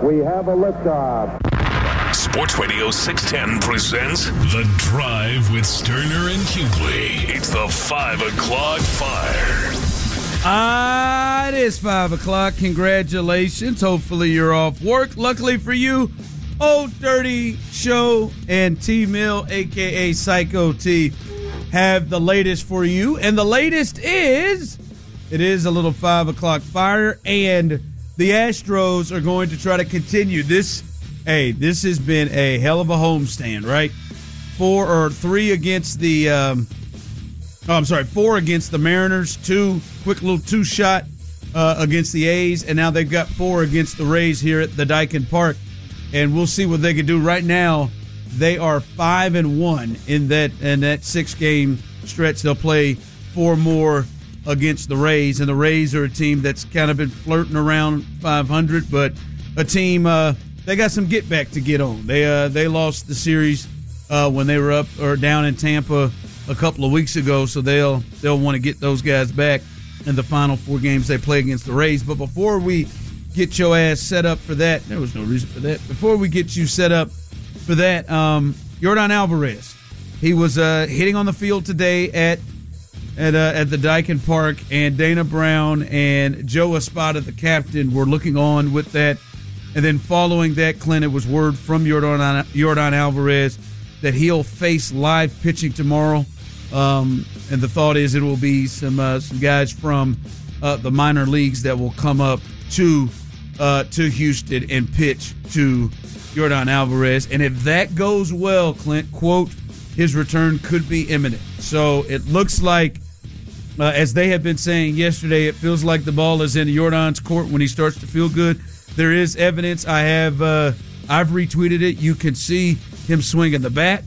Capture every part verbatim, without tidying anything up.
We have a liftoff. Sports Radio six ten presents The Drive with Sterner and Hughley. It's the five o'clock Fire. Ah, it is five o'clock. Congratulations. Hopefully you're off work. Luckily for you, Old Dirty Show and T-Mill, a k a. Psycho T, have the latest for you. And the latest is, it is a little five o'clock Fire, and the Astros are going to try to continue this. Hey, this has been a hell of a homestand, right? Four or three against the, um, oh, I'm sorry, four against the Mariners, two, quick little two-shot uh, against the A's, and now they've got four against the Rays here at the Daikin Park, and we'll see what they can do. Right now, they are five and one in that in that six-game stretch. They'll play four more against the Rays, and the Rays are a team that's kind of been flirting around five hundred, but a team uh, they got some get back to get on. They uh, they lost the series uh, when they were up or down in Tampa a couple of weeks ago, so they'll they'll want to get those guys back in the final four games they play against the Rays. But before we get your ass set up for that, there was no reason for that. Before we get you set up for that, um, Yordan Alvarez, he was uh, hitting on the field today at at uh, at the Daikin Park, and Dana Brown and Joe Espada, the captain, were looking on with that. And then following that, Clint, it was word from Yordan, Yordan Alvarez that he'll face live pitching tomorrow. Um, and the thought is it will be some uh, some guys from uh, the minor leagues that will come up to uh, to Houston and pitch to Yordan Alvarez. And if that goes well, Clint, quote, his return could be imminent. So it looks like, uh, as they have been saying yesterday, it feels like the ball is in Yordan's court when he starts to feel good. There is evidence. I have, uh, I've retweeted it. You can see him swinging the bat,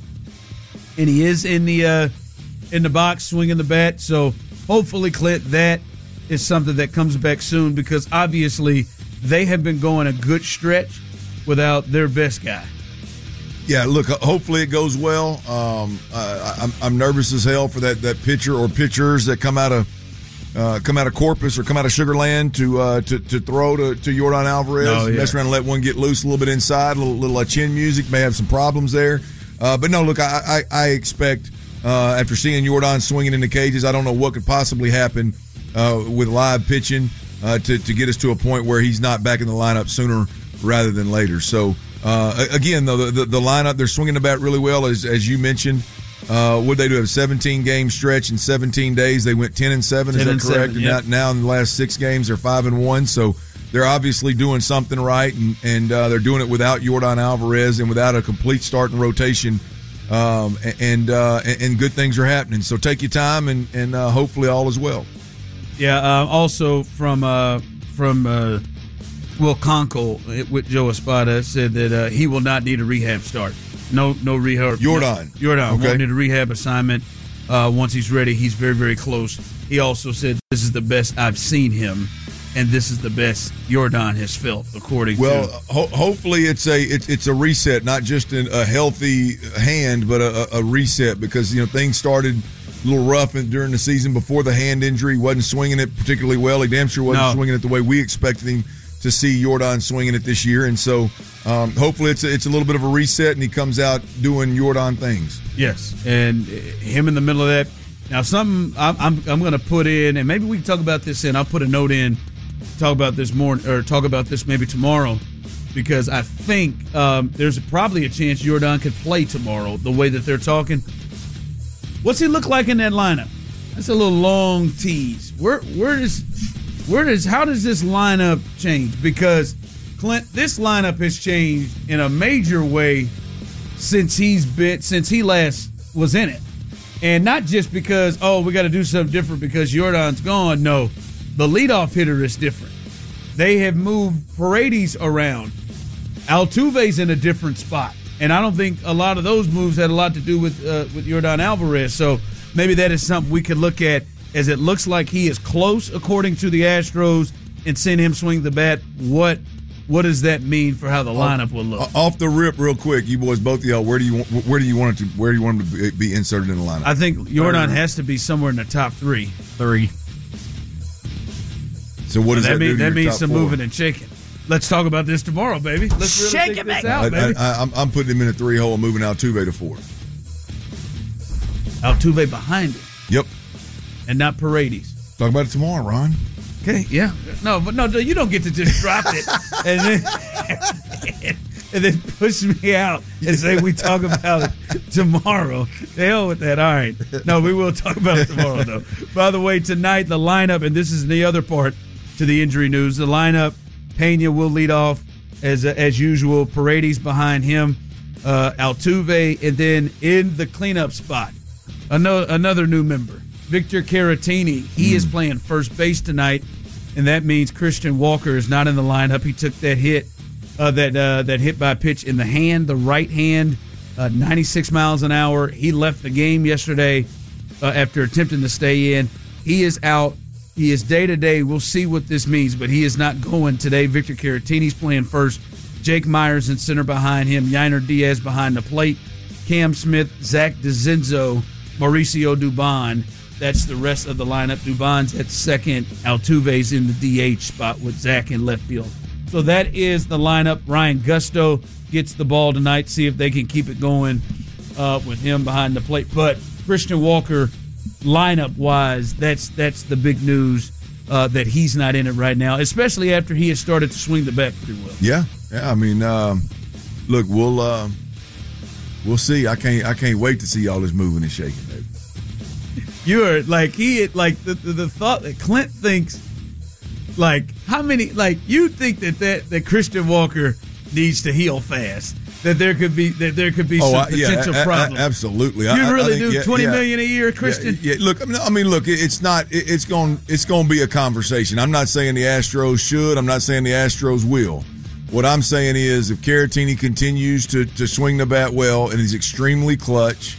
and he is in the uh, in the box swinging the bat. So hopefully, Clint, that is something that comes back soon, because obviously they have been going a good stretch without their best guy. Yeah, look, hopefully it goes well. Um, I, I'm, I'm nervous as hell for that, that pitcher or pitchers that come out of uh, come out of Corpus or come out of Sugar Land to uh, to, to throw to, to Yordan Alvarez. Oh, yeah. Mess around and let one get loose a little bit inside, a little, little uh, chin music, may have some problems there. Uh, but no, look, I, I, I expect uh, after seeing Yordan swinging in the cages, I don't know what could possibly happen uh, with live pitching uh, to, to get us to a point where he's not back in the lineup sooner rather than later. So, uh, again, though, the, the, the lineup, they're swinging the bat really well, as as you mentioned. Uh, what they do have a seventeen-game stretch in seventeen days. They went ten and seven. Is that correct? Seven, and yep. now, now in the last six games, they're five and one. So they're obviously doing something right, and, and uh, they're doing it without Yordan Alvarez and without a complete starting rotation. Um, and, uh, and and good things are happening. So take your time, and and uh, hopefully all is well. Yeah. Uh, also from uh, from uh, Will Conkle with Joe Espada said that uh, he will not need a rehab start. No, no rehab. Yordan. No, Yordan Okay. won't need a rehab assignment uh, once he's ready. He's very, very close. He also said this is the best I've seen him, and this is the best Yordan has felt, according well, to. Well, ho- hopefully it's a it's, it's a reset, not just in a healthy hand, but a, a reset, because you know things started a little rough during the season before the hand injury. He wasn't swinging it particularly well. He damn sure wasn't No. swinging it the way we expected him to see Yordan swinging it this year, and so um, hopefully it's a, it's a little bit of a reset, and he comes out doing Yordan things. Yes, and him in the middle of that. Now, something I'm I'm, I'm going to put in, and maybe we can talk about this in. I'll put a note in, talk about this more, or talk about this maybe tomorrow, because I think um, there's probably a chance Yordan could play tomorrow. The way that they're talking, what's he look like in that lineup? That's a little long tease. Where where does where does how does this lineup change? Because Clint, this lineup has changed in a major way since he's been since he last was in it. And not just because, oh, we got to do something different because Yordan's gone. No, the leadoff hitter is different. They have moved Paredes around. Altuve's in a different spot. And I don't think a lot of those moves had a lot to do with uh, with Yordan Alvarez. So maybe that is something we could look at, as it looks like he is close, according to the Astros, and seeing him swing the bat. What what does that mean for how the lineup will look? Off the rip, real quick, you boys, both of y'all, where do you where do you want it to where do you want him to be inserted in the lineup? I think Yordan has to be somewhere in the top three. Three. So what does that, that, mean? do to That your means top some four? moving and shaking. let's talk about this tomorrow, baby. Let's really Shake think it, this man. out, I, baby. I, I, I'm, I'm putting him in a three hole and moving Altuve to four. Altuve behind him, Yep. and not Paredes. Talk about it tomorrow, Ron. Okay, yeah. No, but no, you don't get to just drop it and then and then push me out and say we talk about it tomorrow. The hell with that. All right. No, we will talk about it tomorrow, though. By the way, tonight, the lineup, and this is the other part to the injury news, the lineup, Pena will lead off as as usual. Paredes behind him, uh, Altuve, and then in the cleanup spot, another, another new member, Victor Caratini. He mm. is playing first base tonight, and that means Christian Walker is not in the lineup. He took that hit, uh, that uh, that hit by pitch in the hand, the right hand, uh, ninety-six miles an hour. He left the game yesterday uh, after attempting to stay in. He is out. He is day-to-day. We'll see what this means, but he is not going today. Victor Caratini's playing first. Jake Myers in center behind him. Yainer Diaz behind the plate. Cam Smith, Zach DeZenzo, Mauricio Dubon. That's the rest of the lineup. Dubon's at second. Altuve's in the D H spot with Zach in left field. So that is the lineup. Ryan Gusto gets the ball tonight. See if they can keep it going uh, with him behind the plate. But Christian Walker, lineup-wise, that's that's the big news uh, that he's not in it right now, especially after he has started to swing the bat pretty well. Yeah, yeah. I mean, um, look, we'll uh, we'll see. I can't I can't wait to see all this moving and shaking, baby. You are like he like the, the the thought that Clint thinks like how many like you think that that, that Christian Walker needs to heal fast. That there could be that there could be oh, some I, yeah, potential a, a, problems. Absolutely, You I, really I think, do yeah, twenty yeah. million a year, Christian. Yeah, yeah. Look, I mean, I mean, look, it's not. It, it's going. It's going to be a conversation. I'm not saying the Astros should. I'm not saying the Astros will. What I'm saying is, if Caratini continues to to swing the bat well and he's extremely clutch,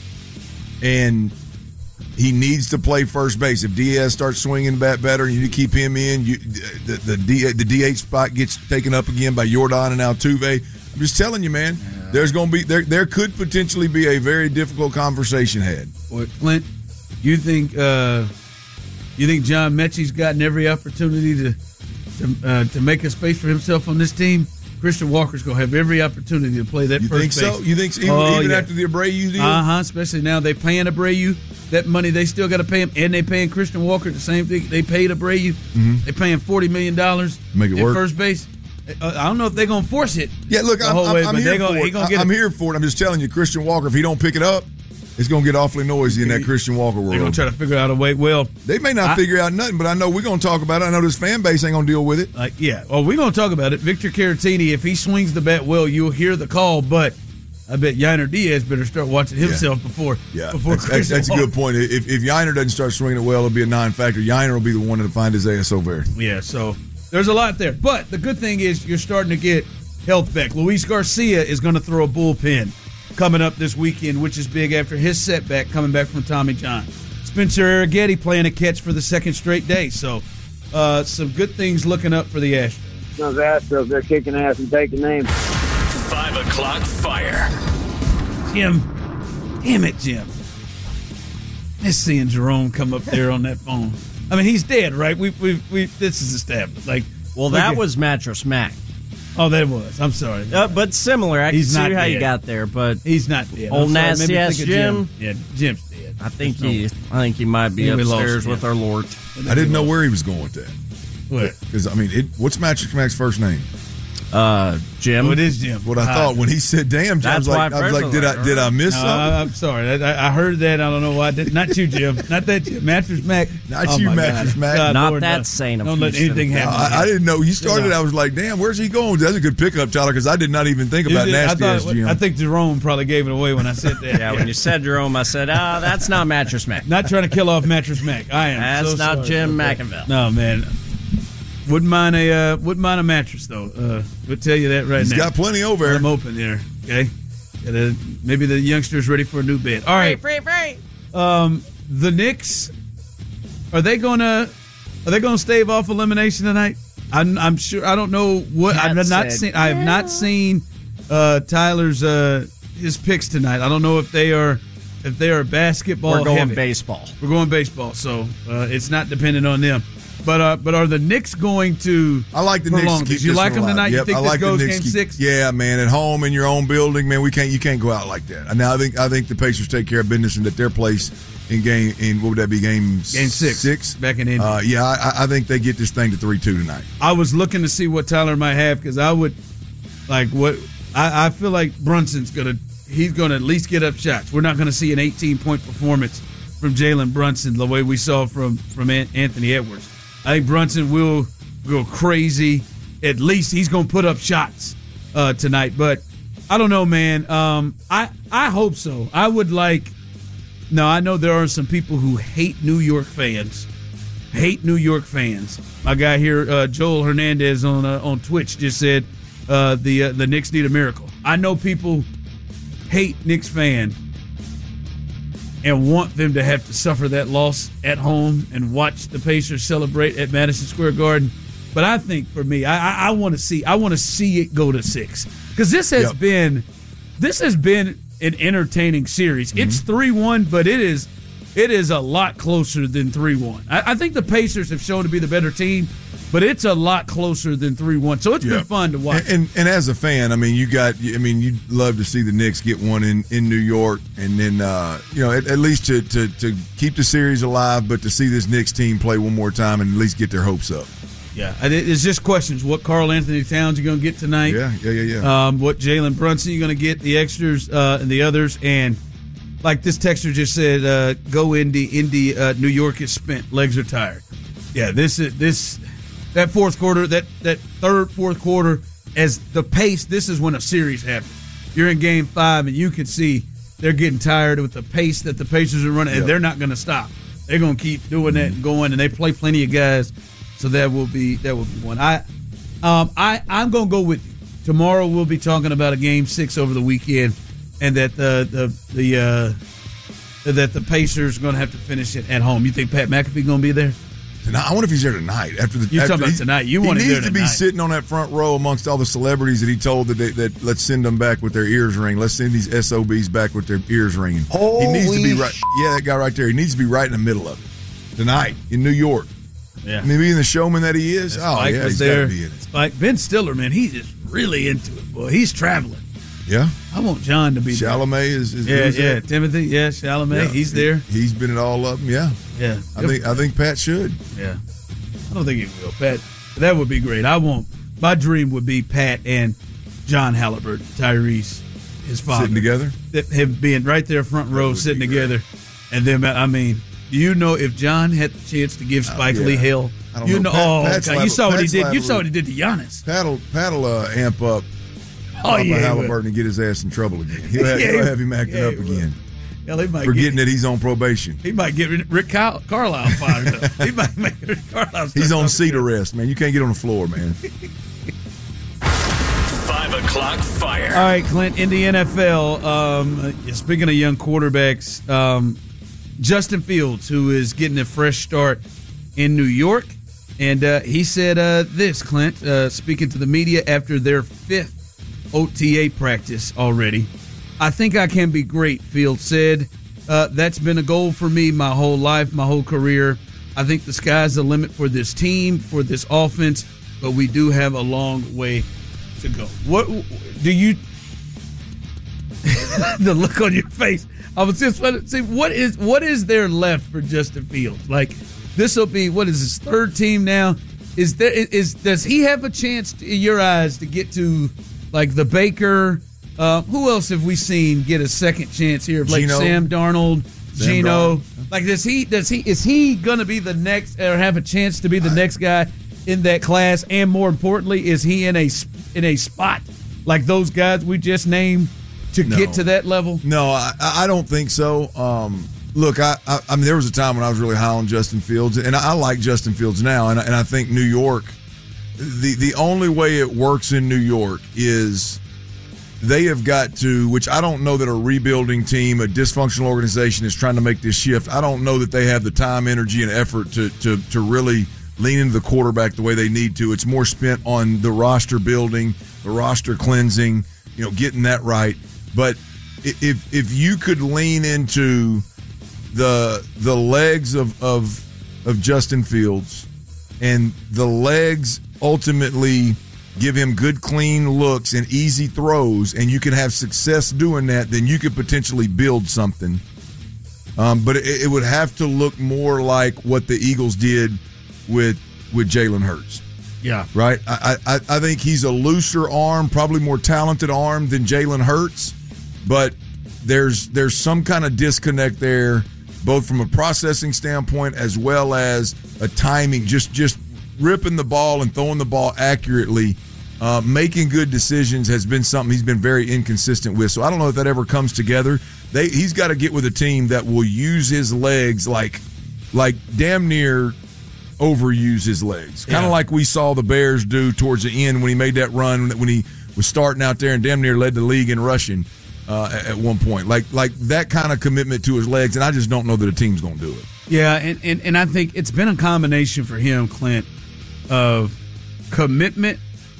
and he needs to play first base. If Diaz starts swinging the bat better, you need to keep him in. You, the the, D, the D H spot gets taken up again by Yordan and Altuve. I'm just telling you, man. Yeah. There's going to be there. There could potentially be a very difficult conversation had. Boy, Clint, you think uh, you think John Mechie's gotten every opportunity to to, uh, to make a space for himself on this team? Christian Walker's going to have every opportunity to play that you first think base. So? You think so? Even, oh, even yeah. after the Abreu deal? Uh huh. Especially now they paying Abreu that money. They still got to pay him, and they paying Christian Walker the same thing. They paid Abreu. Mm-hmm. They paying forty million dollars. Make it at work. First base. Uh, I don't know if they're gonna force it. Yeah, look, the I'm, whole I'm, way, I'm but here gonna, for he it. gonna get I'm it. here for it. I'm just telling you, Christian Walker. If he don't pick it up, it's gonna get awfully noisy in that Christian Walker world. They're gonna try to figure out a way. Well, they may not I, figure out nothing, but I know we're gonna talk about it. I know this fan base ain't gonna deal with it. Like, yeah. Well, we're gonna talk about it. Victor Caratini, if he swings the bat well, you'll hear the call. But I bet Yainer Diaz better start watching himself yeah. before. Yeah, before that's, that's, that's a good point. If if Yainer doesn't start swinging it well, it'll be a non-factor. Yainer will be the one to find his ass over there. Yeah. So there's a lot there, but the good thing is you're starting to get health back. Luis Garcia is going to throw a bullpen coming up this weekend, which is big after his setback coming back from Tommy John. Spencer Arrighetti playing a catch for the second straight day. So uh, some good things looking up for the Astros. Those Astros, they're kicking ass and taking names. Five o'clock fire. Jim, damn it, Jim. Miss seeing Jerome come up there on that phone. I mean, he's dead, right? We we we. This is established. Like, well, that at, was Mattress Mac. Oh, that was. I'm sorry. Uh, but similar. I he's can see not how dead. You got there, but he's not dead. Old nasty ass Jim. Jim. Yeah, Jim's dead. I think he. I think he might be upstairs with our Lord. I didn't know where he was going with that. What? Because I mean, it, what's Mattress Mac's first name? Uh, Jim. Oh, it is Jim. What I uh, thought when he said "damn," Jim, I was like, I was like, did I did I miss no, something? I'm sorry. I, I heard that. I don't know why. I did. Not you, Jim. Not that Jim. Mattress Mac. Not oh you, Mattress God. Mac. God, Not Lord, that no. sane of Don't let Houston. anything happen. No, I, I didn't know you started. I was like, damn, where's he going? That's a good pickup, Tyler, because I did not even think about did, nasty I ass thought, Jim. I think Jerome probably gave it away when I said that. Yeah, when you said Jerome, I said, ah, that's not Mattress Mac. Not trying to kill off Mattress Mac. I am. That's so not sorry. Jim okay. McInville. No, man. Wouldn't mind a uh, wouldn't mind a mattress though. Uh, we'll tell you that right He's now. He's got plenty over there. I'm open there. Okay. Gotta, maybe the youngster's ready for a new bed. All right. Free, free, free. Um, the Knicks, are they gonna are they gonna stave off elimination tonight? I'm, I'm sure. I don't know what. Cat I've not said, seen. I have not seen uh, Tyler's uh, his picks tonight. I don't know if they are if they are basketball. We're going heavy. baseball. We're going baseball. So uh, it's not dependent on them. But uh, but are the Knicks going to? I like the prolong Knicks. To keep this? You this like one them tonight? alive. Yep, You think I this like goes the Knicks game keep, six? Yeah, man. At home in your own building, man. We can't. You can't go out like that. Now I think I think the Pacers take care of business and at their place in game. In what would that be? Game game six. Six back in Indy. Uh, yeah, I, I think they get this thing to three two tonight. I was looking to see what Tyler might have because I would like what I, I feel like Brunson's gonna. He's gonna at least get up shots. We're not gonna see an eighteen point performance from Jalen Brunson the way we saw from from Anthony Edwards. I think Brunson will go crazy. At least he's going to put up shots uh, tonight. But I don't know, man. Um, I I hope so. I would like. No, I know there are some people who hate New York fans. Hate New York fans. My guy here, uh, Joel Hernandez on uh, on Twitch, just said uh, the uh, the Knicks need a miracle. I know people hate Knicks fans and want them to have to suffer that loss at home and watch the Pacers celebrate at Madison Square Garden. But I think for me, I, I, I want to see I want to see it go to six because this has yep. been this has been an entertaining series. Mm-hmm. It's three one, but it is it is a lot closer than three one. I, I think the Pacers have shown to be the better team, but it's a lot closer than three one. So it's yeah. been fun to watch. And, and and as a fan, I mean, you got, I mean, you'd love to see the Knicks get one in, in New York, and then uh, you know at, at least to, to to keep the series alive, but to see this Knicks team play one more time and at least get their hopes up. Yeah, it's just questions. What Karl Anthony Towns you going to get tonight? Yeah, yeah, yeah, yeah. Um, what Jalen Brunson you going to get? The extras uh, and the others, and like this texter just said, uh, go Indy. Indy, uh, New York is spent. Legs are tired. Yeah, this is this that fourth quarter, that that third fourth quarter, as the pace. This is when a series happens. You're in game five, and you can see they're getting tired with the pace that the Pacers are running, yep. and they're not going to stop. They're going to keep doing that and going, and they play plenty of guys. So that will be that will be one. I, um, I I'm gonna go with you. Tomorrow we'll be talking about a game six over the weekend, and that the the the uh, that the Pacers are gonna have to finish it at home. You think Pat McAfee gonna be there? Tonight, I wonder if he's there tonight. After the you after talking about tonight? You want he him needs there to be tonight. sitting on that front row amongst all the celebrities that he told that they, that let's send them back with their ears ringing. Let's send these S O Bs back with their ears ringing. Holy he needs to be right. Yeah, that guy right there. He needs to be right in the middle of it tonight in New York. Yeah, I mean, being the showman that he is. Yeah, oh Spike yeah, was he's there. got to be in it. Spike Ben Stiller, man, he's just really into it. Boy, he's traveling. Yeah, I want John to be Chalamet there. is, is yeah, who's yeah. that? Timothy, yeah, Chalamet, Yeah, he's he- there. He's been at all of them. Yeah, Yeah, I think I think Pat should. Yeah, I don't think he will. Pat, that would be great. I want my dream would be Pat and John Halliburton, Tyrese, his father, Sitting together? That him being right there front row, would sitting be together, and then I mean, do you know if John had the chance to give Spike Oh, yeah. Lee hell? I don't You know. know, Pat- oh, Pat's God, you liable- saw what he Pat's did. You liable saw to- what he did to Giannis. Pat'll Pat'll uh, amp up Oh Papa yeah, he will. Halliburton and get his ass in trouble again. He'll have, Yeah, he'll he- have him acting yeah, up he will. again, Hell, he might forgetting get, that he's on probation. he might get Rick Car- Carlisle fired up. He might make Rick Carlisle. He's start on talking seat to him. arrest, man. You can't get on the floor, man. Five o'clock fire. All right, Clint, in the N F L, um, speaking of young quarterbacks, um, Justin Fields, who is getting a fresh start in New York, and uh, he said uh, this, Clint, uh, speaking to the media after their fifth O T A practice already. I think I can be great, Fields said. Uh, that's been a goal for me my whole life, my whole career. I think the sky's the limit for this team, for this offense, but we do have a long way to go. What do you the look on your face? I was just trying to see what is what is there left for Justin Fields? Like this will be what is his third team now? Is there is does he have a chance to, in your eyes to get to like the Baker? Uh, who else have we seen get a second chance here? Like Geno. Sam Darnold, Sam Geno. Darnold. Like does he does he is he gonna be the next or have a chance to be the next guy in that class? And more importantly, is he in a in a spot like those guys we just named to No. get to that level? No, I, I don't think so. Um, look, I, I, I mean, there was a time when I was really high on Justin Fields, and I, I like Justin Fields now, and, I- and I think New York, the the only way it works in New York is they have got to, which I don't know that a rebuilding team, a dysfunctional organization is trying to make this shift. I don't know that they have the time, energy, and effort to to to really lean into the quarterback the way they need to. It's more spent on the roster building, the roster cleansing, you know, getting that right. But if if you could lean into the the legs of of of Justin Fields and the legs ultimately give him good, clean looks and easy throws, and you can have success doing that, then you could potentially build something. Um, but it, it would have to look more like what the Eagles did with with Jalen Hurts. Yeah. Right? I, I, I think he's a looser arm, probably more talented arm than Jalen Hurts, but there's there's some kind of disconnect there, both from a processing standpoint as well as a timing, just just ripping the ball and throwing the ball accurately. Uh, making good decisions has been something he's been very inconsistent with. So I don't know if that ever comes together. They He's got to get with a team that will use his legs like like damn near overuse his legs. Kind of yeah. like we saw the Bears do towards the end when he made that run, when he was starting out there and damn near led the league in rushing uh, at one point. Like like that kind of commitment to his legs, and I just don't know that a team's going to do it. Yeah, and, and, and I think it's been a combination for him, Clint, of commitment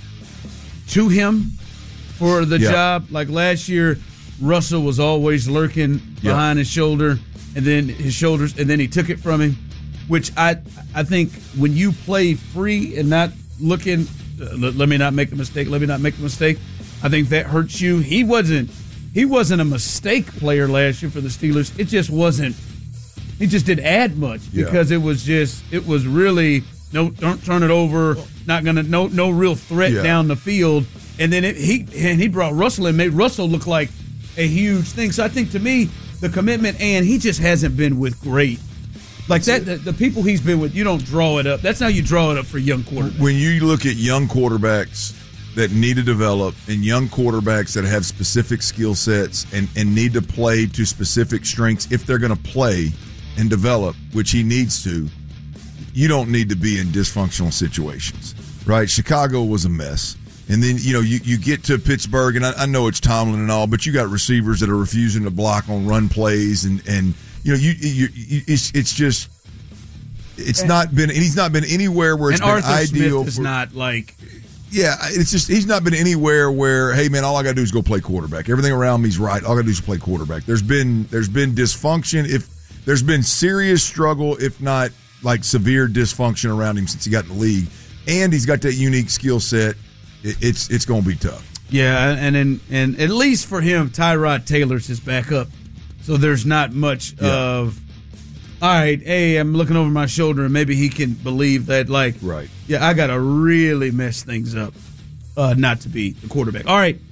to him for the yeah. job. Like last year, Russell was always lurking behind yeah. his shoulder, and then his shoulders, and then he took it from him, which I I think when you play free and not looking, uh, let, let me not make a mistake, let me not make a mistake, I think that hurts you. He wasn't he wasn't a mistake player last year for the Steelers. It just wasn't. He just didn't add much because yeah. it was just it was really no don't turn it over, not gonna no no real threat yeah. down the field. And then it, he and he brought Russell and made Russell look like a huge thing. So I think to me the commitment, and he just hasn't been with great. Like that, the, the people he's been with, you don't draw it up. That's how you draw it up for young quarterbacks. When you look at young quarterbacks that need to develop and young quarterbacks that have specific skill sets and, and need to play to specific strengths if they're going to play and develop, which he needs to, you don't need to be in dysfunctional situations, right? Chicago was a mess. And then, you know, you, you get to Pittsburgh, and I, I know it's Tomlin and all, but you got receivers that are refusing to block on run plays and, and – You know, you, you, you it's it's just it's and, not been he's not been anywhere where it's and been Arthur ideal. Smith is for, not like yeah, it's just he's not been anywhere where hey man, all I got to do is go play quarterback. Everything around me's right. All I got to do is play quarterback. There's been there's been dysfunction. If there's been serious struggle, if not like severe dysfunction around him since he got in the league, and he's got that unique skill set, it, it's it's going to be tough. Yeah, and and and at least for him, Tyrod Taylor's his backup. So there's not much yeah. of, all right, hey, I'm looking over my shoulder, and maybe he can believe that, like, right. yeah, I got to really mess things up uh, not to be the quarterback. All right,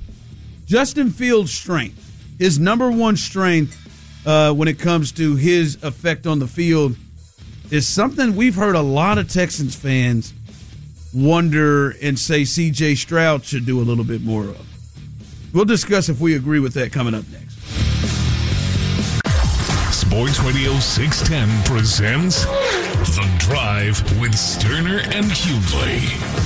Justin Fields' strength, his number one strength uh, when it comes to his effect on the field is something we've heard a lot of Texans fans wonder and say C J Stroud should do a little bit more of. We'll discuss if we agree with that coming up next. Sports Radio six ten presents The Drive with Sterner and Hughley.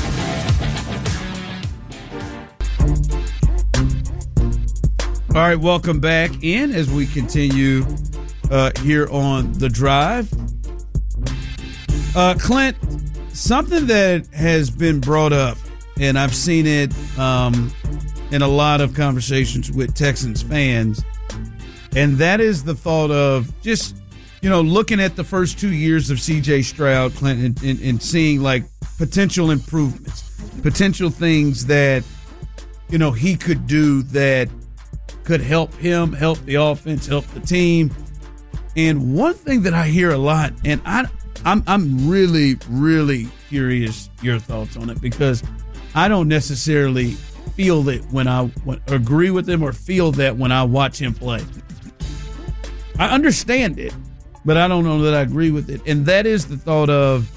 All right, welcome back in as we continue uh, here on The Drive. Uh, Clint, something that has been brought up, and I've seen it um, in a lot of conversations with Texans fans, and that is the thought of just, you know, looking at the first two years of C J Stroud, Clint, and, and, and seeing, like, potential improvements, potential things that, you know, he could do that could help him, help the offense, help the team. And one thing that I hear a lot, and I, I'm, I'm really, really curious your thoughts on it, because I don't necessarily feel it when I when, agree with him or feel that when I watch him play. I understand it, but I don't know that I agree with it. And that is the thought of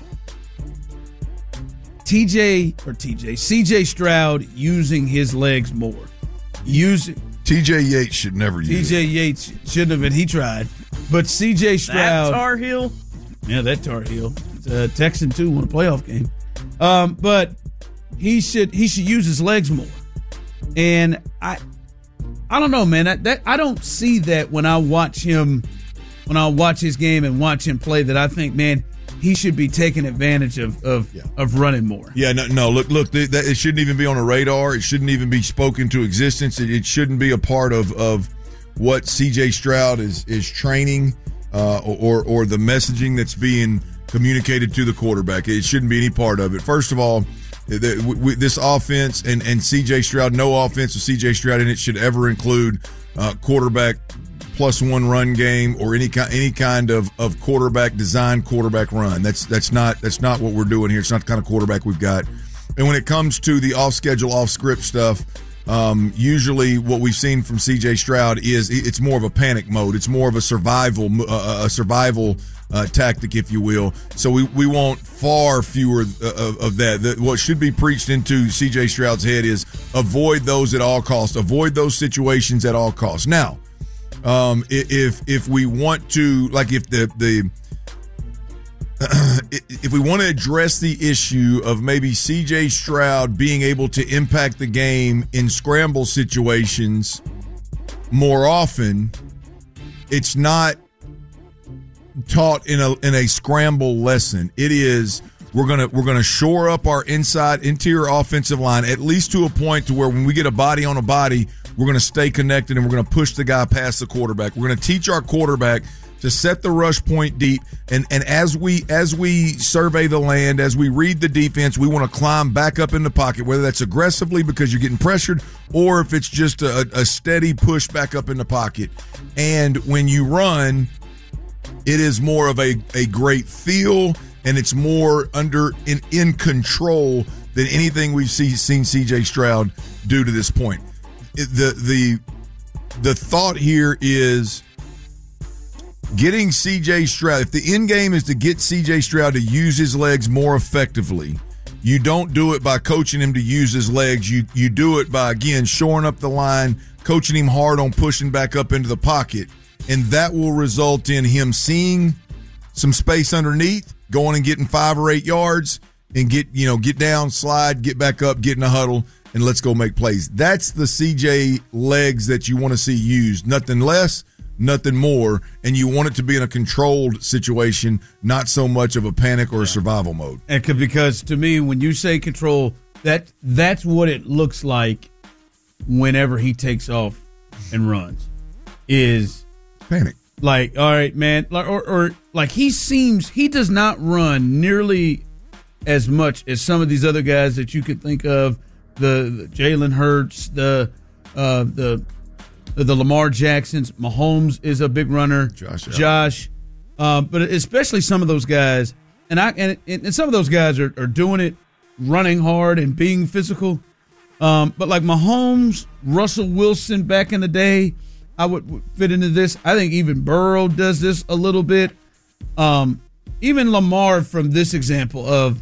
T J or T J, C J Stroud using his legs more. Using T J Yates should never use T J Yates shouldn't have been. He tried. But C J Stroud. That Tar Heel? Yeah, that Tar Heel. Uh, Texan too won a playoff game. Um, but he should he should use his legs more. And I I don't know, man. That, that I don't see that when I watch him, when I watch his game and watch him play, that I think, man, he should be taking advantage of of, yeah. of running more. Yeah, no, no. Look, look. That, it shouldn't even be on a radar. It shouldn't even be spoken to existence. It, it shouldn't be a part of, of what C J Stroud is is training uh, or or the messaging that's being communicated to the quarterback. It shouldn't be any part of it. First of all, the, we, this offense and, and C J Stroud, no offense with C J Stroud in it should ever include uh, quarterback plus one run game or any kind any kind of, of quarterback design quarterback run. That's that's not that's not what we're doing here. It's not the kind of quarterback we've got. And when it comes to the off schedule, off script stuff, um, usually what we've seen from C J Stroud is it's more of a panic mode. It's more of a survival uh, a survival uh, tactic, if you will. So we, we want far fewer of, of that. The, what should be preached into C J Stroud's head is avoid those at all costs. Avoid those situations at all costs. Now, Um, if if we want to, like, if the the if we want to address the issue of maybe C J Stroud being able to impact the game in scramble situations more often, it's not taught in a in a scramble lesson. It is we're gonna we're gonna shore up our inside interior offensive line at least to a point to where when we get a body on a body, we're going to stay connected and we're going to push the guy past the quarterback. We're going to teach our quarterback to set the rush point deep. And, and as we as we survey the land, as we read the defense, we want to climb back up in the pocket, whether that's aggressively because you're getting pressured or if it's just a, a steady push back up in the pocket. And when you run, it is more of a, a great feel and it's more under in, in control than anything we've see, seen C J Stroud do to this point. The the the thought here is getting C J Stroud. If the end game is to get C J Stroud to use his legs more effectively, you don't do it by coaching him to use his legs. You you do it by, again, shoring up the line, coaching him hard on pushing back up into the pocket, and that will result in him seeing some space underneath, going and getting five or eight yards, and get you know get down, slide, get back up, get in a huddle, and let's go make plays. That's the C J legs that you want to see used. Nothing less, nothing more. And you want it to be in a controlled situation, not so much of a panic or a survival mode. And because to me, when you say control, that that's what it looks like whenever he takes off and runs. Is panic. Like, all right, man. Or, or like he seems, he does not run nearly as much as some of these other guys that you could think of. The, the Jalen Hurts, the uh, the the Lamar Jacksons, Mahomes is a big runner. Josh, Josh, um, but especially some of those guys, and I and, and some of those guys are, are doing it, running hard and being physical. Um, but like Mahomes, Russell Wilson back in the day, I would, would fit into this. I think even Burrow does this a little bit. Um, even Lamar from this example of.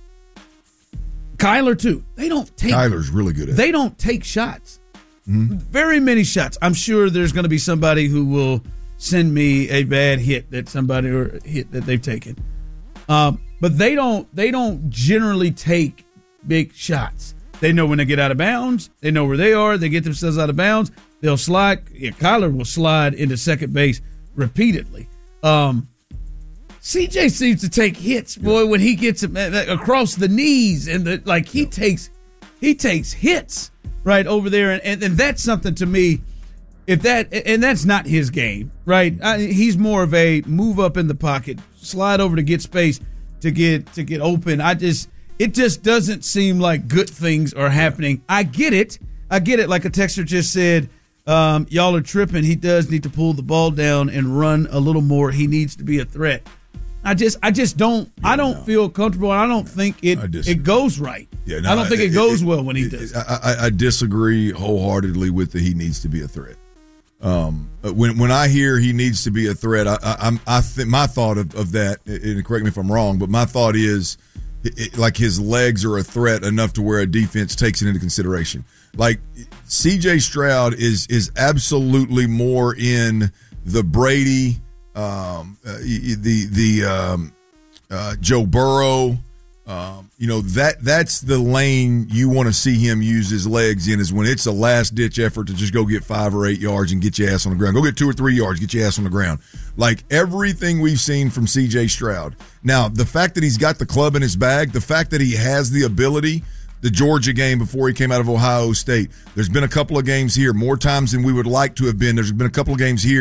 Kyler, too. They don't take. Kyler's really good at it. They don't take shots. Mm-hmm. Very many shots. I'm sure there's going to be somebody who will send me a bad hit that somebody or hit that they've taken. Um, but they don't. They don't generally take big shots. They know when they get out of bounds. They know where they are. They get themselves out of bounds. They'll slide. Yeah, Kyler will slide into second base repeatedly. Um, C J seems to take hits, boy, when he gets him across the knees and the, like he takes he takes hits right over there, and, and, and that's something to me. If that and that's not his game, right? I, he's more of a move up in the pocket, slide over to get space to get to get open. I just it just doesn't seem like good things are happening. I get it, I get it. Like a texter just said, um, y'all are tripping. He does need to pull the ball down and run a little more. He needs to be a threat. I just, I just don't, yeah, I don't no. feel comfortable. I don't think it, it goes right. Yeah, no, I don't think it, it goes it, well when he it, does. I, I, I disagree wholeheartedly with the he needs to be a threat. Um, when when I hear he needs to be a threat, I, I, I'm, I think my thought of, of that, and correct me if I'm wrong, but my thought is it, like his legs are a threat enough to where a defense takes it into consideration. Like C J Stroud is is absolutely more in the Brady. Um, uh, the the um, uh, Joe Burrow, um, you know that that's the lane you want to see him use his legs in, is when it's a last ditch effort to just go get five or eight yards and get your ass on the ground. Go get two or three yards, get your ass on the ground. Like everything we've seen from C J Stroud. Now, the fact that he's got the club in his bag, the fact that he has the ability. The Georgia game before he came out of Ohio State. There's been a couple of games here, more times than we would like to have been. There's been a couple of games here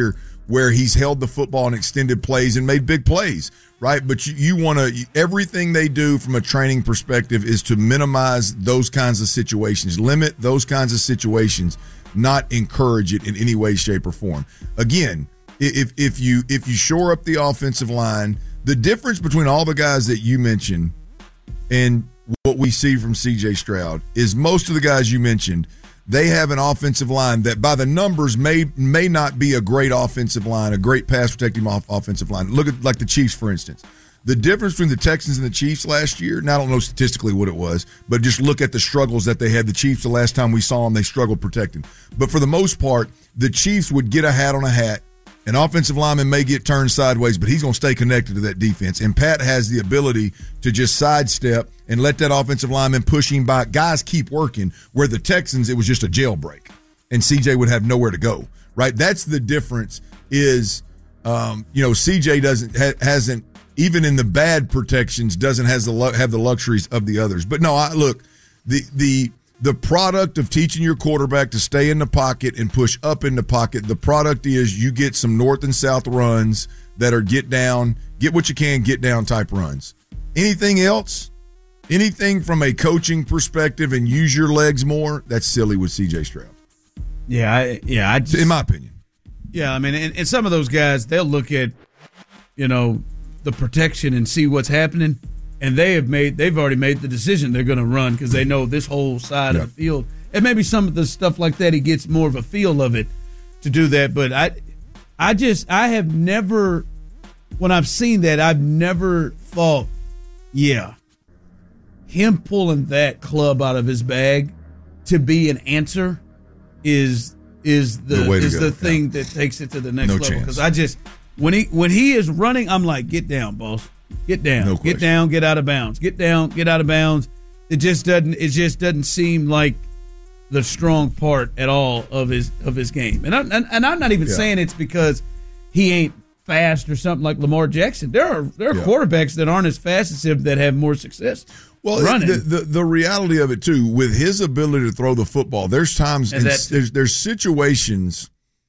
where he's held the football in extended plays and made big plays, right? But you, you want to – everything they do from a training perspective is to minimize those kinds of situations, limit those kinds of situations, not encourage it in any way, shape, or form. Again, if if you if you shore up the offensive line, the difference between all the guys that you mentioned and what we see from C J Stroud is most of the guys you mentioned, they have an offensive line that by the numbers may may not be a great offensive line, a great pass protecting off offensive line. Look at like the Chiefs, for instance. The difference between the Texans and the Chiefs last year, and I don't know statistically what it was, but just look at the struggles that they had. The Chiefs, the last time we saw them, they struggled protecting. But for the most part, the Chiefs would get a hat on a hat. An offensive lineman may get turned sideways, but he's going to stay connected to that defense. And Pat has the ability to just sidestep and let that offensive lineman push him by. Guys keep working, where the Texans, it was just a jailbreak, and C J would have nowhere to go, right? That's the difference is, um, you know, C J doesn't ha- hasn't, even in the bad protections, doesn't has the have the luxuries of the others. But no, I look, the the the product of teaching your quarterback to stay in the pocket and push up in the pocket, the product is you get some north and south runs that are get down, get what you can, get down type runs. Anything else, anything from a coaching perspective and use your legs more, that's silly with C J Stroud. Yeah, I, yeah, I just, in my opinion. Yeah, I mean, and, and some of those guys, they'll look at, you know, the protection and see what's happening, and they have made they've already made the decision they're going to run because they know this whole side yep. of the field. And maybe some of the stuff like that, he gets more of a feel of it to do that. But I, I just I have never, when I've seen that, I've never thought, yeah, him pulling that club out of his bag to be an answer is is the, the is go. the thing yeah. that takes it to the next no level. Because I just. When he when he is running, I'm like, get down, boss. Get down. No get down, get out of bounds. Get down, get out of bounds. It just doesn't it just doesn't seem like the strong part at all of his of his game. And I, and, and I'm not even yeah. saying it's because he ain't fast or something like Lamar Jackson. There are there are yeah. quarterbacks that aren't as fast as him that have more success. Well, running. The, the the reality of it too, with his ability to throw the football, there's times in, there's there's situations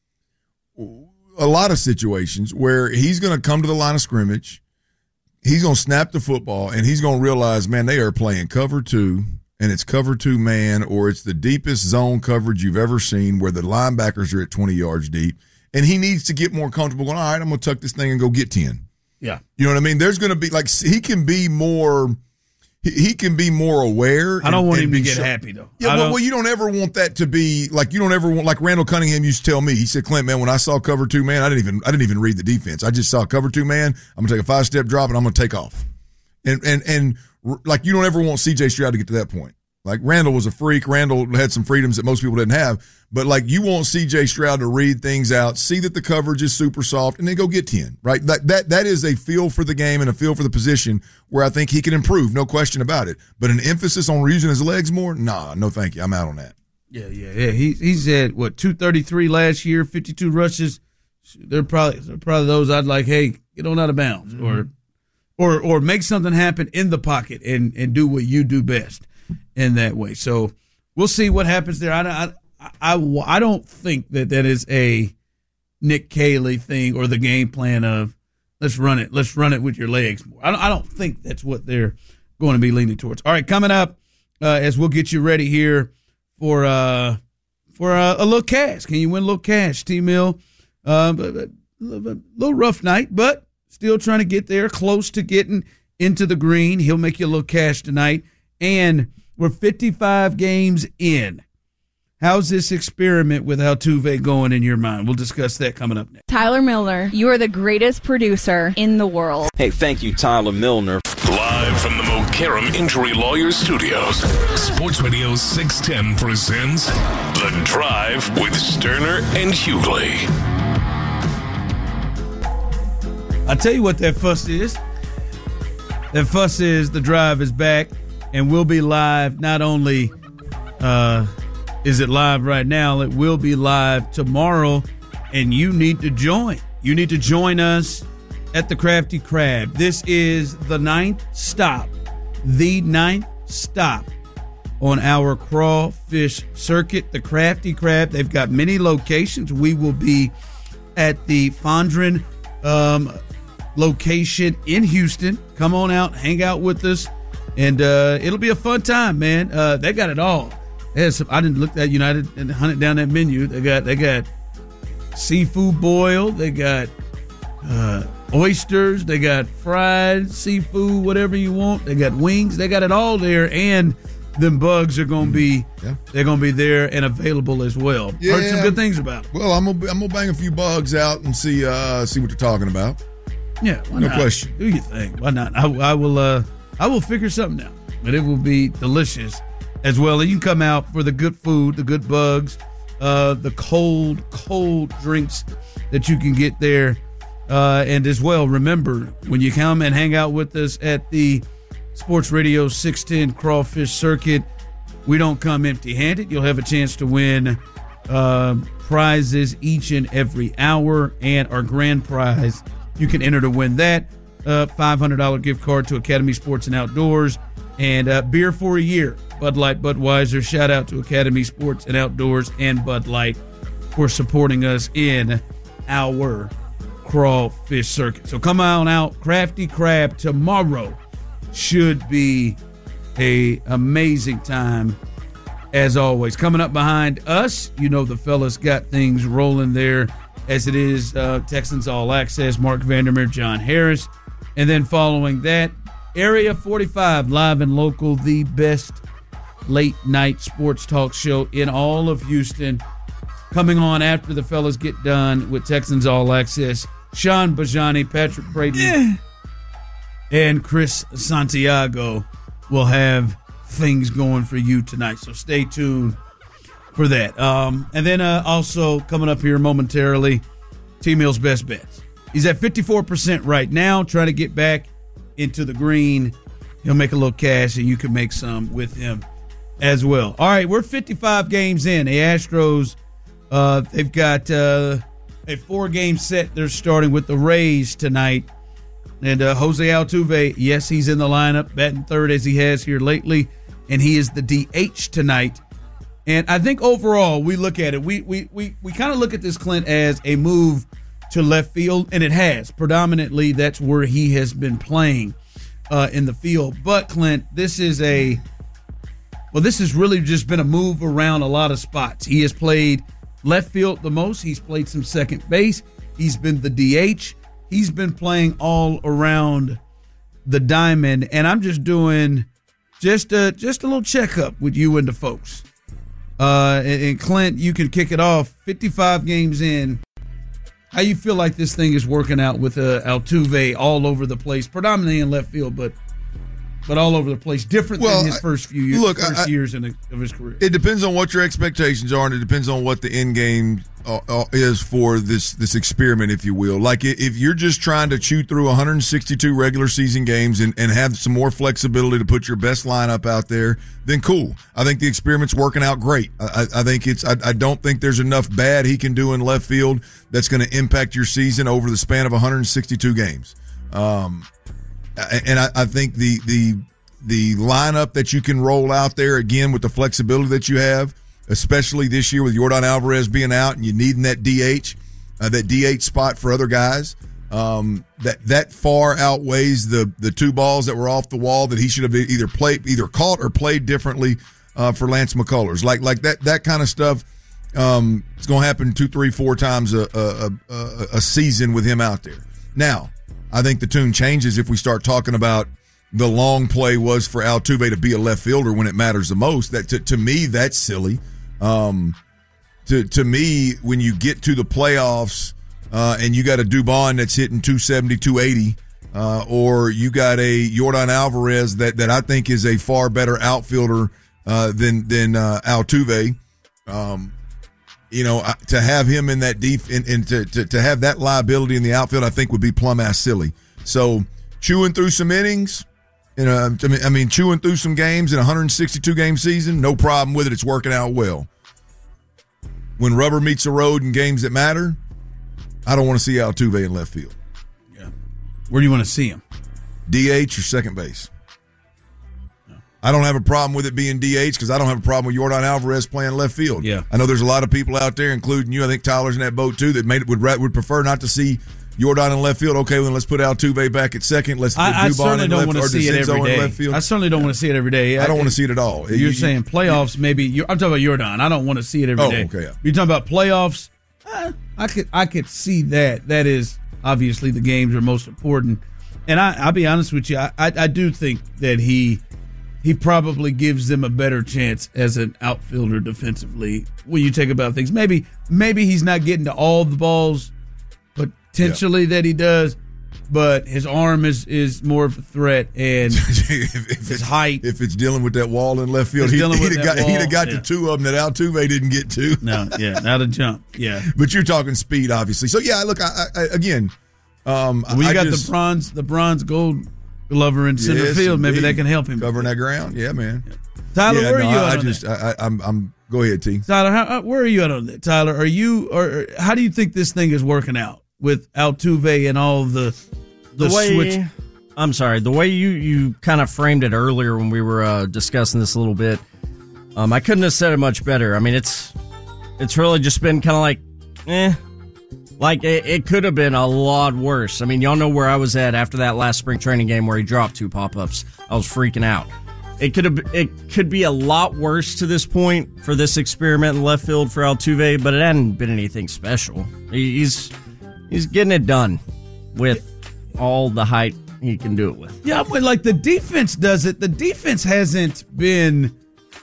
a lot of situations where he's going to come to the line of scrimmage, he's going to snap the football, and he's going to realize, man, they are playing cover two, and it's cover two man, or it's the deepest zone coverage you've ever seen where the linebackers are at twenty yards deep, and he needs to get more comfortable going, all right, I'm going to tuck this thing and go get ten. Yeah. You know what I mean? There's going to be, like, he can be more – He can be more aware. I don't and, want and him to get sure. happy, though. Yeah, well, well, you don't ever want that to be like you don't ever want like Randall Cunningham used to tell me. He said, "Clint, man, when I saw cover two man, I didn't even I didn't even read the defense. I just saw cover two man. I'm gonna take a five step drop and I'm gonna take off." And and and like you don't ever want C J Stroud to get to that point. Like Randall was a freak. Randall had some freedoms that most people didn't have. But like you want C J Stroud to read things out, see that the coverage is super soft, and then go get ten. Right? That that that is a feel for the game and a feel for the position where I think he can improve, no question about it. But an emphasis on using his legs more, nah, no thank you. I'm out on that. Yeah, yeah, yeah. He he's at what two thirty-three last year, fifty-two rushes. They're probably they're probably those I'd like, hey, get on out of bounds, mm-hmm. or or or make something happen in the pocket and and do what you do best in that way. So we'll see what happens there. I I I, I don't think that that is a Nick Caley thing or the game plan of let's run it, let's run it with your legs more. I don't, I don't think that's what they're going to be leaning towards. All right, coming up uh, as we'll get you ready here for uh, for uh, a little cash. Can you win a little cash, T-Mill? Uh, a little rough night, but still trying to get there, close to getting into the green. He'll make you a little cash tonight. And we're fifty-five games in. How's this experiment with Altuve going in your mind? We'll discuss that coming up next. Tyler Milner, you are the greatest producer in the world. Hey, thank you, Tyler Milner. Live from the Mokaram Injury Lawyers Studios, Sports Radio six ten presents The Drive with Sterner and Hughley. I'll tell you what that fuss is. That fuss is The Drive is back, and we'll be live not only uh, – is it live right now? It will be live tomorrow, and you need to join. You need to join us at the Crafty Crab. This is the ninth stop, the ninth stop on our crawfish circuit, the Crafty Crab. They've got many locations. We will be at the Fondren um, location in Houston. Come on out, hang out with us, and uh, it'll be a fun time, man. Uh, they got it all. Some, I didn't look at United and hunt it down that menu. They got they got seafood boiled. They got uh, oysters. They got fried seafood, whatever you want. They got wings. They got it all there, and them bugs are gonna be yeah. they're gonna be there and available as well. Yeah. Heard some good things about it. Well, I'm gonna I'm gonna bang a few bugs out and see uh, see what they're talking about. Yeah, why no not? question. Do you think? Why not? I, I will uh, I will figure something out, but it will be delicious as well. And you can come out for the good food, the good bugs, uh, the cold cold drinks that you can get there, uh, and as well. Remember, when you come and hang out with us at the Sports Radio six ten Crawfish Circuit, we don't come empty-handed. You'll have a chance to win uh, prizes each and every hour, and our grand prize, you can enter to win that uh, five hundred dollars gift card to Academy Sports and Outdoors, and uh, beer for a year. Bud Light, Budweiser. Shout out to Academy Sports and Outdoors and Bud Light for supporting us in our Crawfish Circuit. So come on out, Crafty Crab tomorrow. Should be a amazing time as always. Coming up behind us, you know the fellas got things rolling there as it is uh, Texans All Access, Mark Vandermeer, John Harris. And then following that, Area forty-five, live and local, the best late night sports talk show in all of Houston. Coming on after the fellas get done with Texans All Access, Sean Bajani, Patrick Creighton. Yeah. And Chris Santiago will have things going for you tonight. So stay tuned for that. Um, and then uh, also coming up here momentarily, T-Mill's best bets. He's at fifty-four percent right now, trying to get back into the green. He'll make a little cash, and you can make some with him as well. All right, we're fifty-five games in. The Astros, uh, they've got uh, a four-game set. They're starting with the Rays tonight. And uh, Jose Altuve, yes, he's in the lineup, batting third as he has here lately, and he is the D H tonight. And I think overall, we look at it, we we we, we kind of look at this, Clint, as a move to left field, and it has. Predominantly, that's where he has been playing uh, in the field. But, Clint, this is a, well, this has really just been a move around a lot of spots. He has played left field the most. He's played some second base. He's been the D H. He's been playing all around the diamond, and I'm just doing just a just a little checkup with you and the folks. Uh, and, and Clint, you can kick it off. fifty-five games in. How you feel like this thing is working out with uh, Altuve all over the place, predominantly in left field, but but all over the place, different well, than his first few years, look, first I, years in the, of his career. It depends on what your expectations are, and it depends on what the end game uh, uh, is for this this experiment, if you will. Like if you're just trying to chew through one hundred sixty-two regular season games and, and have some more flexibility to put your best lineup out there, then cool. I think the experiment's working out great. I, I think it's. I, I don't think there's enough bad he can do in left field that's going to impact your season over the span of one hundred sixty-two games. Um, And I, I think the the the lineup that you can roll out there, again, with the flexibility that you have, especially this year with Yordan Alvarez being out and you needing that D H, uh, that D H spot for other guys, um, that that far outweighs the the two balls that were off the wall that he should have either played, either caught or played differently uh, for Lance McCullers. Like like that that kind of stuff. Um, it's going to happen two, three, four times a, a a a season with him out there. Now, I think the tune changes if we start talking about the long play was for Altuve to be a left fielder when it matters the most. That to, to me, that's silly. Um, to to me, when you get to the playoffs uh, and you got a Dubon that's hitting two seventy, two eighty, uh, or you got a Yordan Alvarez that, that I think is a far better outfielder uh, than than uh, Altuve. Um, You know, to have him in that deep and, and to, to, to have that liability in the outfield, I think would be plumb ass silly. So chewing through some innings, you know, I mean, I mean, chewing through some games in a one hundred sixty-two game season, no problem with it. It's working out well. When rubber meets the road in games that matter, I don't want to see Altuve in left field. Yeah. Where do you want to see him? D H or second base? I don't have a problem with it being D H because I don't have a problem with Yordan Alvarez playing left field. Yeah. I know there's a lot of people out there, including you. I think Tyler's in that boat too. That made would would prefer not to see Yordan in left field. Okay, well, then let's put Altuve back at second. Let's I, put I Dubon certainly in don't left want to or see it DeCenzo every in day. left field. I certainly don't want to see it every day. I don't want to see it at all. You're you, saying playoffs? Maybe you're, I'm talking about Yordan. I don't want to see it every oh, day. okay. Yeah. You're talking about playoffs. Uh, I could I could see that. That is obviously the games are most important. And I, I'll be honest with you. I, I, I do think that he he probably gives them a better chance as an outfielder defensively. When you think about things, maybe maybe he's not getting to all the balls potentially yeah. that he does, but his arm is, is more of a threat, and if, if his height. If it's dealing with that wall in left field, he, he'd, have got, he'd have got yeah. to two of them that Altuve didn't get to. No, yeah, not a jump. Yeah, but you're talking speed, obviously. So yeah, look, I, I, again, um, we I got just, the bronze, the bronze gold glover in center yes, field. Maybe indeed. that can help him covering that ground. Yeah, man. Yeah. Tyler, yeah, where no, are you? I, at I on just, that? I, I'm, I'm. Go ahead, T. Tyler, how, where are you at on that? Tyler, are you, or how do you think this thing is working out with Altuve and all the the, the way, switch? I'm sorry, the way you, you kind of framed it earlier when we were uh, discussing this a little bit, um, I couldn't have said it much better. I mean, it's it's really just been kind of like, eh, like it, it could have been a lot worse. I mean, y'all know where I was at after that last spring training game where he dropped two pop-ups. I was freaking out. It could have it could be a lot worse to this point for this experiment in left field for Altuve, but it hadn't been anything special. He's he's getting it done with all the height he can do it with. Yeah, but like the defense does it. The defense hasn't been.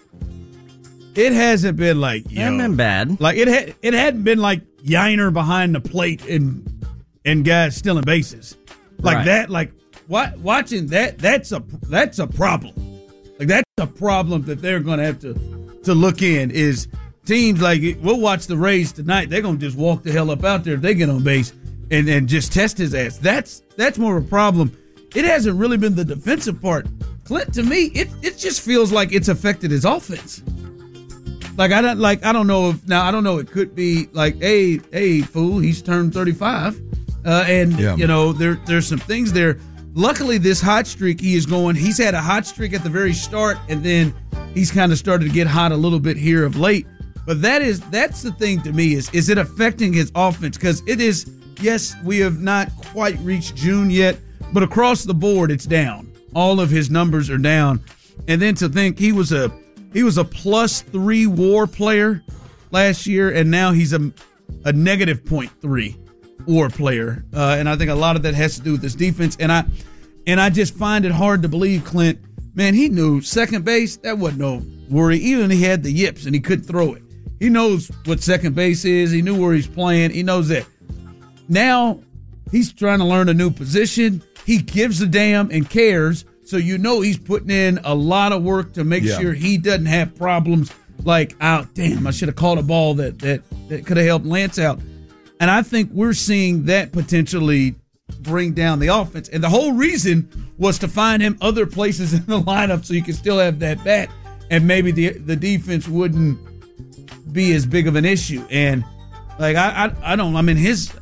It hasn't been like it hasn't been bad. Like it had. It hadn't been like Yiner behind the plate and and guys stealing bases like Right. that. Like what watching that. That's a that's a problem. Like that's a problem that they're going to have to to look in. Is teams like we'll watch the Rays tonight. They're going to just walk the hell up out there if they get on base and and just test his ass. That's that's more of a problem. It hasn't really been the defensive part. Clint, to me, it it just feels like it's affected his offense. Like I don't like I don't know if now I don't know it could be like hey hey fool he's turned thirty-five, uh, and Yeah. you know there there's some things there. Luckily, this hot streak he is going. He's had a hot streak at the very start, and then he's kind of started to get hot a little bit here of late. But that is that's the thing to me is is it affecting his offense? Because it is. Yes, we have not quite reached June yet, but across the board it's down. All of his numbers are down, and then to think he was a he was a plus three WAR player last year, and now he's a a negative point three. WAR player, uh, and I think a lot of that has to do with this defense. And I, and I just find it hard to believe, Clint. Man, he knew second base. That wasn't no worry. Even he had the yips and he couldn't throw it. He knows what second base is. He knew where he's playing. He knows that. Now he's trying to learn a new position. He gives a damn and cares. So you know he's putting in a lot of work to make Yeah. sure he doesn't have problems like, oh damn, I should have caught a ball that that that could have helped Lance out. And I think we're seeing that potentially bring down the offense. And the whole reason was to find him other places in the lineup so you can still have that bat and maybe the the defense wouldn't be as big of an issue. And like I I, I don't I mean his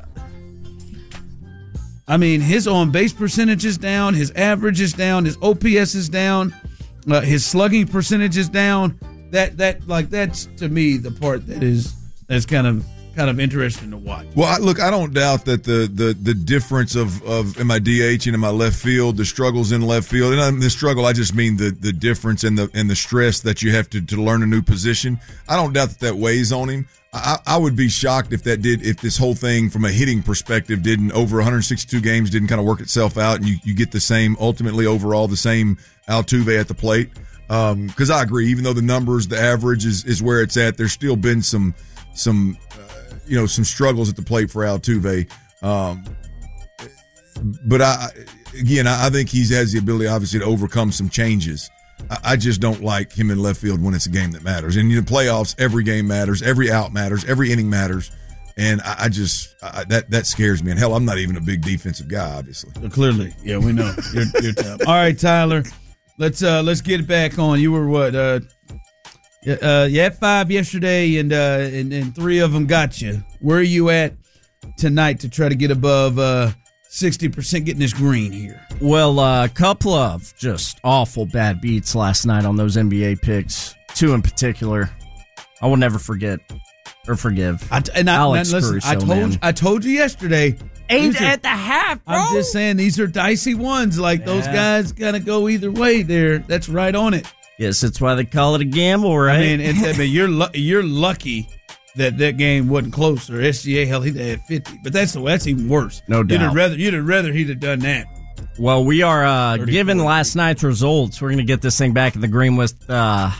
I mean his on base percentage is down, his average is down, his O P S is down, uh, his slugging percentage is down. That that like that's to me the part that is that's kind of kind of interesting to watch. Well, I, look, I don't doubt that the the the difference of of am I D H and am I left field, the struggles in left field, and um, the struggle, I just mean the the difference and the and the stress that you have to to learn a new position. I don't doubt that that weighs on him. I, I would be shocked if that did, if this whole thing from a hitting perspective didn't over one hundred sixty-two games didn't kind of work itself out, and you you get the same ultimately overall the same Altuve at the plate. Um, because I agree, even though the numbers, the average is is where it's at, there's still been some some. you know, some struggles at the plate for Altuve. Um, but I, again, I think he has the ability, obviously, to overcome some changes. I, I just don't like him in left field when it's a game that matters. And in the playoffs, every game matters, every out matters, every inning matters. And I, I just, I, that that scares me. And hell, I'm not even a big defensive guy, obviously. Clearly. Yeah, we know. You're, you're tough. All right, Tyler, let's, uh, let's get it back on. You were what, uh, Uh, you had five yesterday, and, uh, and and three of them got you. Where are you at tonight to try to get above uh, sixty percent getting this green here? Well, a uh, couple of just awful bad beats last night on those N B A picks. Two in particular. I will never forget or forgive. I, and I, Alex listen, Caruso, I told man. you, I told you yesterday. Eight are, at the half, bro. I'm just saying these are dicey ones. Like, yeah. those guys got to go either way there. That's right on it. Yes, that's why they call it a gamble, right? I mean, it's, I mean you're, lu- you're lucky that that game wasn't close. Or S G A, hell, he'd had fifty. But that's that's even worse. No doubt. You'd have rather, you'd have rather he'd have done that. Well, we are, uh, given last night's results, we're going to get this thing back in the green with uh,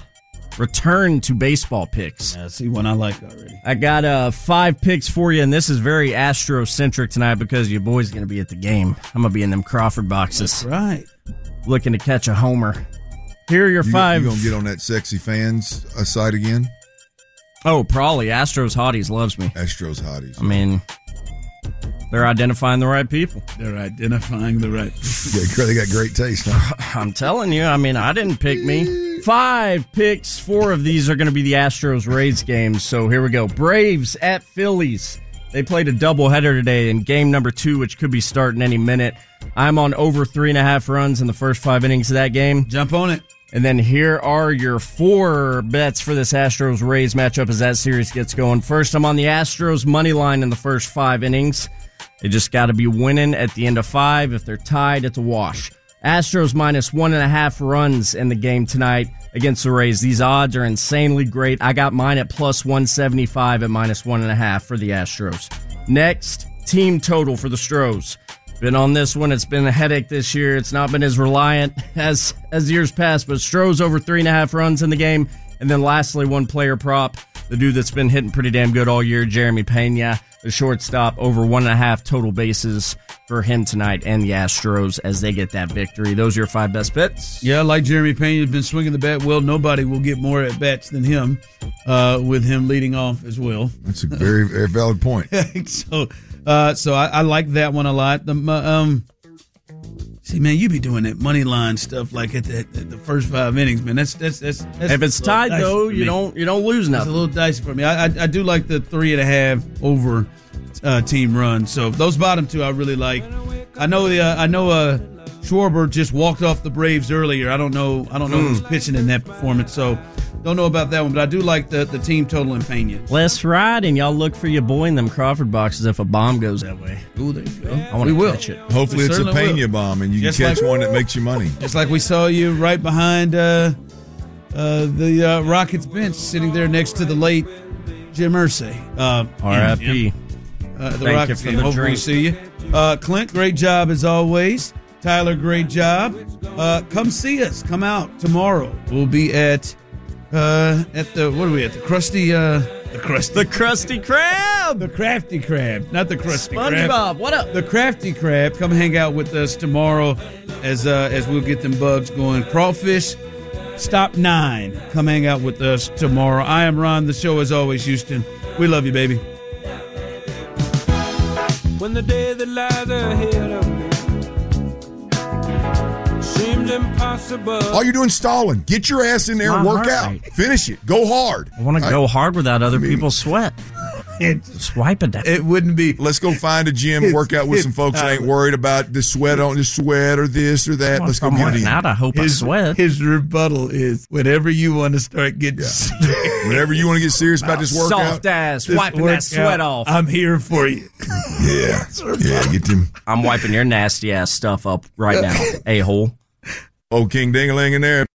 return to baseball picks. Yeah, I see one I like already. I got uh, five picks for you, and this is very Astro-centric tonight because your boy's going to be at the game. I'm going to be in them Crawford boxes. That's right. Looking to catch a homer. Here are your you, five. You going to get on that sexy fans uh, site again? Oh, probably. Astros Hotties loves me. Astros Hotties. I mean, they're identifying the right people. They're identifying the right people. Yeah, they got great taste, huh? I'm telling you. I mean, I didn't pick me. Five picks. Four of these are going to be the Astros-Rays games. So here we go. Braves at Phillies. They played a doubleheader today in game number two, which could be starting any minute. I'm on over three and a half runs in the first five innings of that game. Jump on it. And then here are your four bets for this Astros-Rays matchup as that series gets going. First, I'm on the Astros money line in the first five innings. They just got to be winning at the end of five. If they're tied, it's a wash. Astros minus one and a half runs in the game tonight against the Rays. These odds are insanely great. I got mine at plus one seventy-five at minus one and a half for the Astros. Next, team total for the Stros. Been on this one. It's been a headache this year. It's not been as reliant as as years past, but Stros over three and a half runs in the game. And then lastly, one player prop. The dude that's been hitting pretty damn good all year, Jeremy Pena, the shortstop, over one and a half total bases for him tonight and the Astros as they get that victory. Those are your five best bets. Yeah, like Jeremy Pena has been swinging the bat well. Nobody will get more at bats than him, uh, with him leading off as well. That's a very, very valid point. so, uh, so I, I like that one a lot. The um, see, man, you be doing that money line stuff like at the, at the first five innings, man. That's that's that's. that's if it's tied though, you don't you don't lose nothing. It's a little dicey for me. I, I I do like the three and a half over uh, team run. So those bottom two I really like. I know the uh, I know uh, Schwarber just walked off the Braves earlier. I don't know I don't know mm. who's pitching in that performance. So don't know about that one, but I do like the, the team total in Pena. Let's ride, and y'all look for your boy in them Crawford boxes if a bomb goes that way. Ooh, there you go. I want to catch it. Hopefully We it's a certainly Pena will. bomb, and you Just can catch like- one that makes you money. Just like we saw you right behind uh, uh, the uh, Rockets bench, sitting there next to the late Jim Irsay. Uh, R I P Uh, the Thank Rockets you for game. the Hopefully drink. we see you. Uh, Clint, great job as always. Tyler, great job. Uh, come see us. Come out tomorrow. We'll be at uh, at the what are we at? The Krusty uh, the Krusty The Krusty Krab. the Crafty Crab, not the Krusty Krab. SpongeBob, what up? The Crafty Crab. Come hang out with us tomorrow as uh, as we'll get them bugs going. Crawfish. Stop nine. Come hang out with us tomorrow. I am Ron. The show as always, Houston. We love you, baby. When the day that lies ahead of me seems impossible. All you're doing stalling. Get your ass in there and My work heart out. rate. Finish it. Go hard. I want to I- go hard without other I mean- people's sweat. It, Swipe it down. it wouldn't be. Let's go find a gym, work out with some folks that ain't worried about the sweat on the sweat or this or that. Let's If go I'm get it working in. out, I hope I His, sweat. his rebuttal is whenever you want to start getting Whenever you want to get serious about this workout. Soft ass, this wiping that workout, sweat off. I'm here for you. Yeah. Yeah, get them. I'm wiping your nasty ass stuff up right now, a-hole. Oh, King Ding-a-ling in there.